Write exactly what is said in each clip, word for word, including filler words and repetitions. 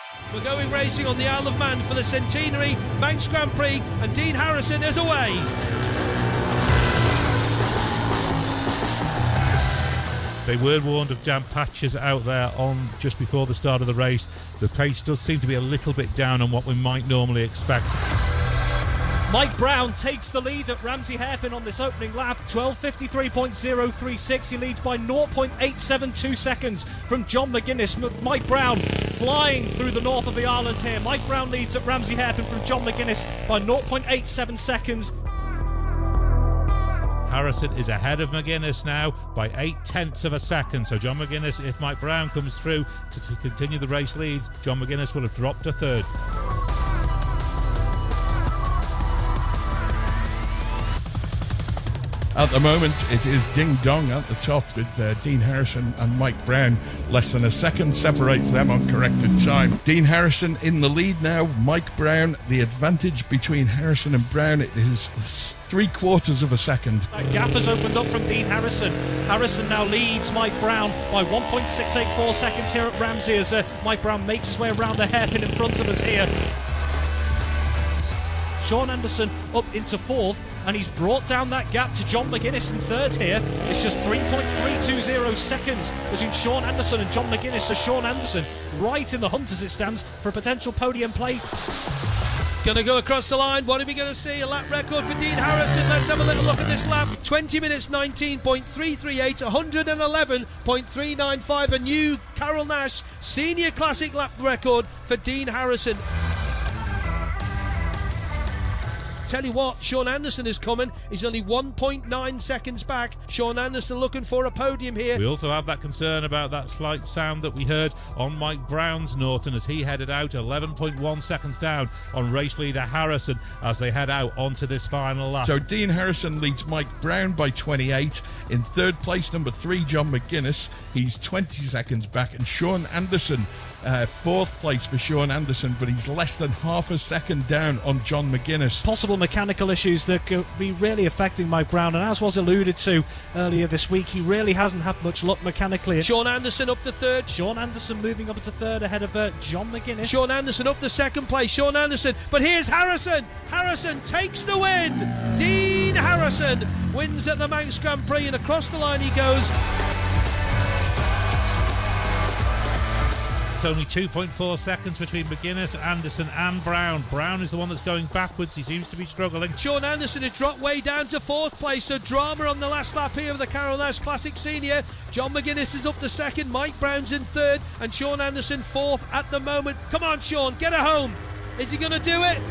We're going racing on the Isle of Man for the Centenary Manx Grand Prix, and Dean Harrison is away. They were warned of damp patches out there on just before the start of the race. The pace does seem to be a little bit down on what we might normally expect. Mike Brown takes the lead at Ramsey Hairpin on this opening lap. twelve fifty-three point oh three six. He leads by zero point eight seven two seconds from John McGuinness. Mike Brown flying through the north of the island here. Mike Brown leads at Ramsey Hairpin from John McGuinness by zero point eight seven seconds. Harrison is ahead of McGuinness now by eight tenths of a second. So John McGuinness, if Mike Brown comes through to, to continue the race leads, John McGuinness will have dropped to third. At the moment, it is ding-dong at the top with uh, Dean Harrison and Mike Brown. Less than a second separates them on corrected time. Dean Harrison in the lead now. Mike Brown, the advantage between Harrison and Brown, it is three quarters of a second. That gap has opened up from Dean Harrison. Harrison now leads Mike Brown by one point six eight four seconds here at Ramsey as uh, Mike Brown makes his way around the hairpin in front of us here. Sean Anderson up into fourth, and he's brought down that gap to John McGuinness in third here. It's just three point three two zero seconds between Sean Anderson and John McGuinness. So Sean Anderson right in the hunt as it stands for a potential podium place. Going to go across the line. What are we going to see? A lap record for Dean Harrison. Let's have a little look at this lap. twenty minutes nineteen point three three eight, one eleven point three nine five. A new Carol Nash Senior Classic lap record for Dean Harrison. Tell you what, Sean Anderson is coming. He's only one point nine seconds back. Sean Anderson looking for a podium here. We also have that concern about that slight sound that we heard on Mike Brown's Norton as he headed out eleven point one seconds down on race leader Harrison as they head out onto this final lap. So Dean Harrison leads Mike Brown by twenty-eight. In third place, number three, John McGuinness. He's twenty seconds back. And Sean Anderson, uh, fourth place for Sean Anderson, but he's less than half a second down on John McGuinness. Possible mechanical issues that could be really affecting Mike Brown, and as was alluded to earlier this week, he really hasn't had much luck mechanically. Sean Anderson up to third. Sean Anderson moving up to third ahead of uh, John McGuinness. Sean Anderson up to second place. Sean Anderson, but here's Harrison. Harrison takes the win. Dean Harrison wins at the Manx Grand Prix, and across the line he goes. It's only two point four seconds between McGuinness, Anderson and Brown. Brown is the one that's going backwards. He seems to be struggling. Sean Anderson had dropped way down to fourth place, so drama on the last lap here of the Carol Nash Classic Senior. John McGuinness is up to second, Mike Brown's in third, and Sean Anderson fourth at the moment. Come on, Sean, get it home. Is he going to do it?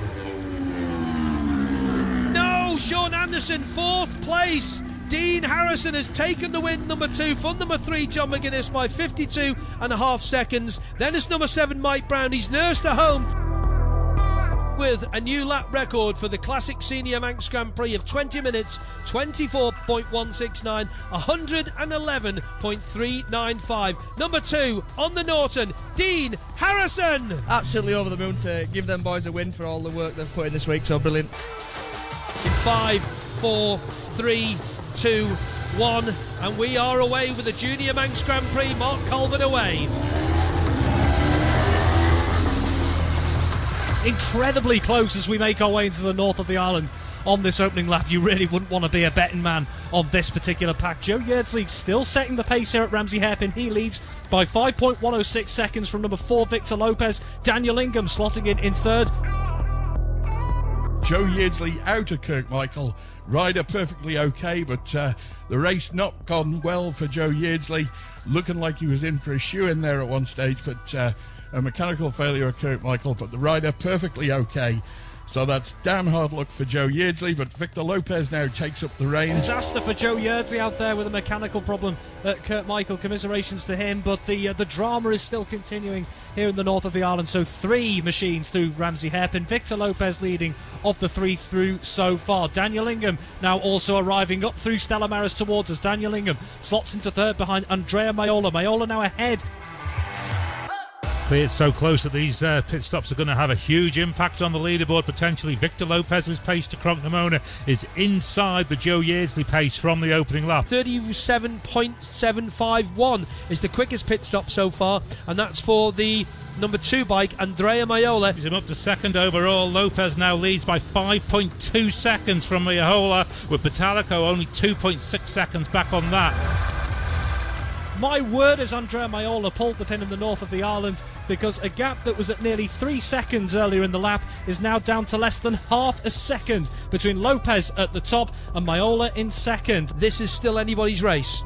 No, Sean Anderson, fourth place. Dean Harrison has taken the win, number two, from number three, John McGuinness, by fifty-two and a half seconds. Then it's number seven, Mike Brown. He's nursed it home with a new lap record for the Classic Senior Manx Grand Prix of twenty minutes, twenty-four point one six nine, one eleven point three nine five. Number two on the Norton, Dean Harrison. Absolutely over the moon to give them boys a win for all the work they've put in this week, so brilliant. In five, four, three, two, one, and we are away with the Junior Manx Grand Prix. Mark Colvin away. Incredibly close as we make our way into the north of the island on this opening lap. You really wouldn't want to be a betting man on this particular pack. Joe Yeardsley still setting the pace here at Ramsey Hairpin. He leads by five point one oh six seconds from number four, Victor Lopez. Daniel Ingham slotting in in third. Joe Yeardsley out of Kirkmichael. Rider perfectly okay, but uh, the race not gone well for Joe Yeardsley. Looking like he was in for a shoe in there at one stage, but uh, a mechanical failure at Kirkmichael, but the rider perfectly okay. So that's damn hard luck for Joe Yeardsley, but Victor Lopez now takes up the reins. Disaster for Joe Yeardsley out there with a mechanical problem at Kirkmichael. Commiserations to him, but the uh, the drama is still continuing here in the north of the island. So three machines through Ramsey Hairpin. Victor Lopez leading of the three through so far. Daniel Ingham now also arriving up through Stella Maris towards us. Daniel Ingham slots into third behind Andrea Maiola. Maiola now ahead It's so close that these uh, pit stops are going to have a huge impact on the leaderboard, potentially. Victor Lopez's pace to Cronknamona is inside the Joe Yeardley pace from the opening lap. thirty-seven point seven five one is the quickest pit stop so far, and that's for the number two bike, Andrea Maiola. He's up to second overall. Lopez now leads by five point two seconds from Maiola, with Batalico only two point six seconds back on that. My word, as Andrea Maiola pulled the pin in the north of the island, because a gap that was at nearly three seconds earlier in the lap is now down to less than half a second between Lopez at the top and Maiola in second. This is still anybody's race.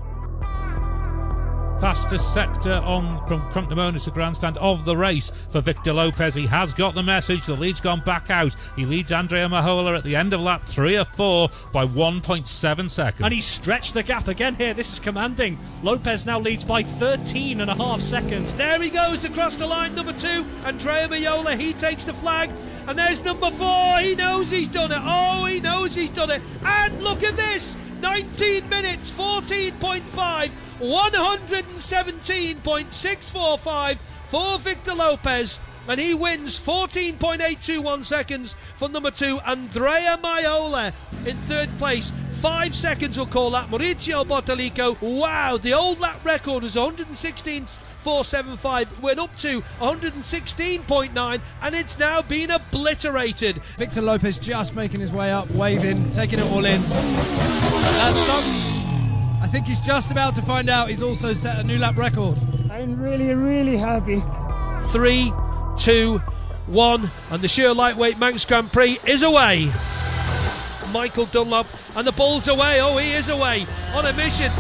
Fastest sector on from Cronknamona to Grandstand of the race for Victor Lopez. He has got the message. The lead's gone back out. He leads Andrea Maiola at the end of lap three or four by one point seven seconds. And he stretched the gap again here. This is commanding. Lopez now leads by thirteen and a half seconds. There he goes across the line, number two, Andrea Maiola. He takes the flag. And there's number four. He knows he's done it. Oh, he knows he's done it. And look at this. nineteen minutes, fourteen point five, one hundred seventeen point six four five for Victor Lopez. And he wins fourteen point eight two one seconds for number two, Andrea Maiola, in third place. Five seconds will call that. Maurizio Batalico. Wow, the old lap record was one hundred sixteen point four seven five, went up to one hundred sixteen point nine, and it's now been obliterated. Victor Lopez just making his way up, waving, taking it all in. That's some, I think he's just about to find out he's also set a new lap record. I'm really, really happy. Three, two, one, and the sheer lightweight Manx Grand Prix is away. Michael Dunlop, and the bull's away. Oh, he is away on a mission.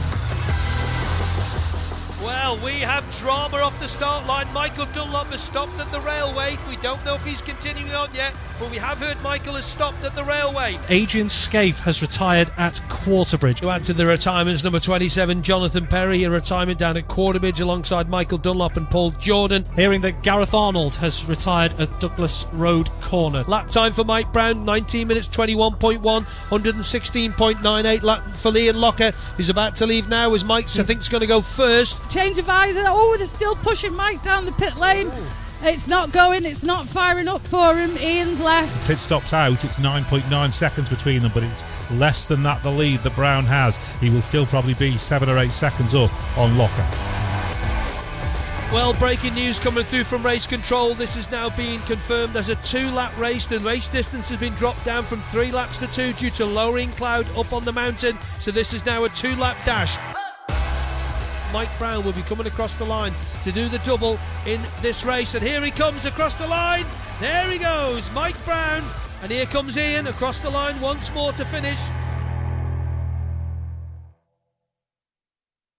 Well, we have drama off the start line. Michael Dunlop has stopped at the railway. We don't know if he's continuing on yet, but we have heard Michael has stopped at the railway. Adrian Scaife has retired at Quarterbridge. To add to the retirements, number twenty-seven, Jonathan Perry, a retirement down at Quarterbridge alongside Michael Dunlop and Paul Jordan. Hearing that Gareth Arnold has retired at Douglas Road Corner. Lap time for Mike Brown, nineteen minutes twenty-one point one, one hundred sixteen point nine eight. Lap for Liam Locker. He's about to leave now as Mike's, I think, is going to go first. Change of eyes. Oh, they're still pushing Mike down the pit lane. It's not going, it's not firing up for him. Ian's left. Pit stops out. It's nine point nine seconds between them, but it's less than that the lead that Brown has. He will still probably be seven or eight seconds up on Locker. Well, breaking news coming through from Race Control. This is now being confirmed as a two-lap race. The race distance has been dropped down from three laps to two due to lowering cloud up on the mountain. So this is now a two-lap dash. Mike Brown will be coming across the line to do the double in this race. And here he comes across the line. There he goes, Mike Brown. And here comes Ian across the line once more to finish.